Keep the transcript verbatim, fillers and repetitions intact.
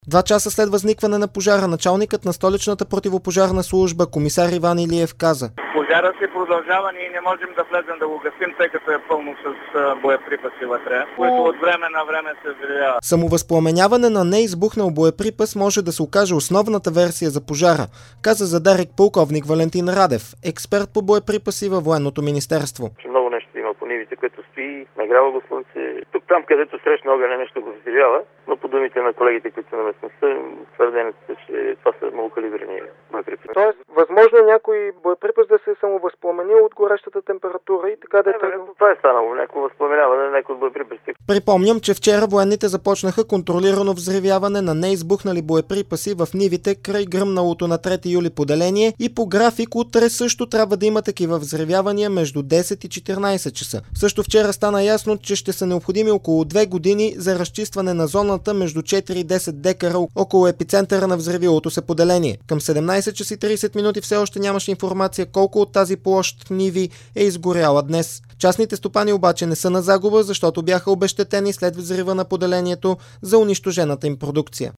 Два часа след възникване на пожара, началникът на столичната противопожарна служба, комисар Иван Илиев, каза: Пожара се продължава, ние не можем да влезем да го гасим, тъй като е пълно с боеприпаси вътре, които от време на време се взривяват. Самовъзпламеняване на неизбухнал боеприпас може да се окаже основната версия за пожара, каза за Дарик полковник Валентин Радев, експерт по боеприпаси във Военното министерство. Много нещо има по нивите, като стои, нагрява го слънце. Тук там, където срещна огъня, нещо го взривява, но по думите на колегите, които са на местността, твърденето е, че това са малокалибрени боеприпаси. Тоест, възможно е някой боеприпас да се е самовъзпламенил от горещата температура и така да е тръгнал. Това е станало, някакво възпламеняване на някои от боеприпасите. Припомням, че вчера военните започнаха контролирано взривяване на неизбухнали боеприпаси в нивите край гръмналото на трети юли поделение и по график утре също трябва да има такива взривявания между десет и четиринайсет часа. Също вчера стана ясно, че ще са необходими около две години за разчистване на зоната между четири и десет декара около епицентъра на взривилото се поделение. Към седемнайсет часа и трийсет минути все още нямаше информация колко от тази площ ниви е изгоряла днес. Частните стопани обаче не са на загуба, защото бяха обезщетени след взрива на поделението за унищожената им продукция.